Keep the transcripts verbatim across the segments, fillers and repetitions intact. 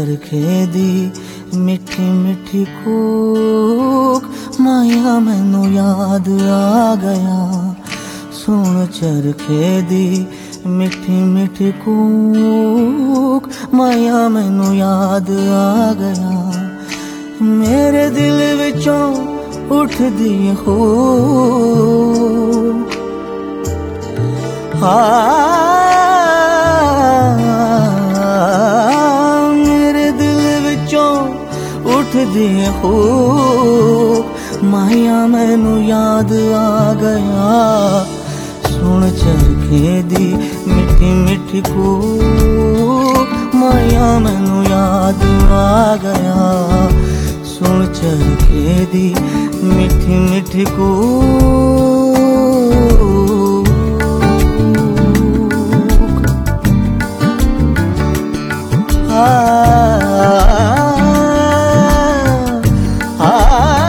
चरखे दी मिठी मिठी कूक, माया मैनू याद आ गया। सुन चरखे दी मिठी मिठी कूक, माया मैनू याद आ गया। मेरे दिल विचों उठदी खूब मेरे दिल विचों उठदी खूब, माया मैनू याद आ गया। सुन चरखे दी मिठी मिठी कूक, माया मैनू याद आ गया। सुन चरखे दी मिठी मिठी कूक। आ, आ,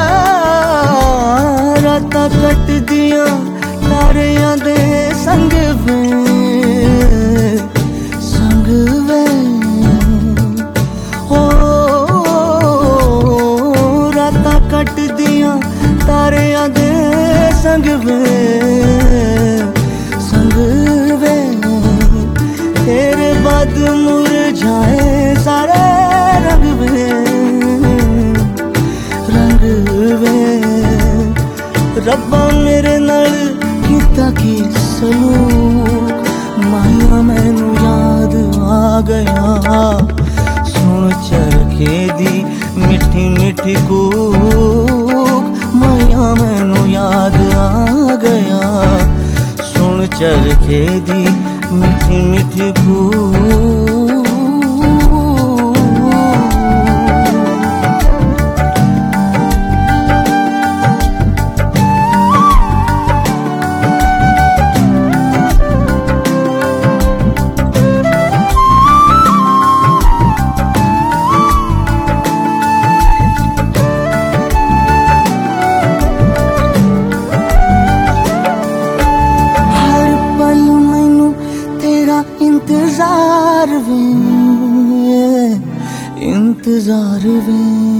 रातां कटदियां तारियां दे संग वे, संग वे हो। रातां कटदियां तारियां दे संग वे, संग वे। तेरे बाद मुरझाए सारे रंग वे, रंग वे। रब्बा मेरे नाल कीता की सलूक, माया मैनू याद आ गया। सुन चरखे दी मिठी मिठी कूक, माया मैनू याद आ गया। सुन चरखे दी मिठी मिठी कूक। इंतजार वे, इंतजार वे।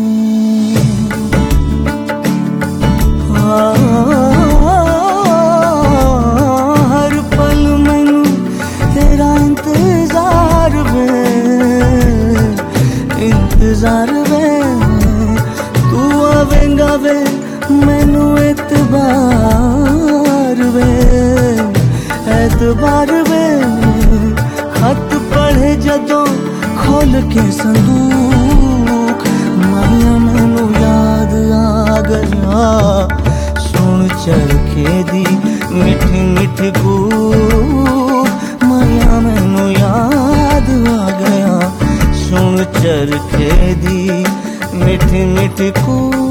हर पल मैनू तेरा इंतजार वे, इंतजार वे। तू आवेंगा वे मैनू एतबार वे, एतबार वे। खत पढ़े जदों खोल के संदूक, माया मैनू याद आ गया। सुन चरखे दी मिठी मिठी कूक, माया मैनू याद आ गया। सुन चरखे दी मिठी मिठी कूक।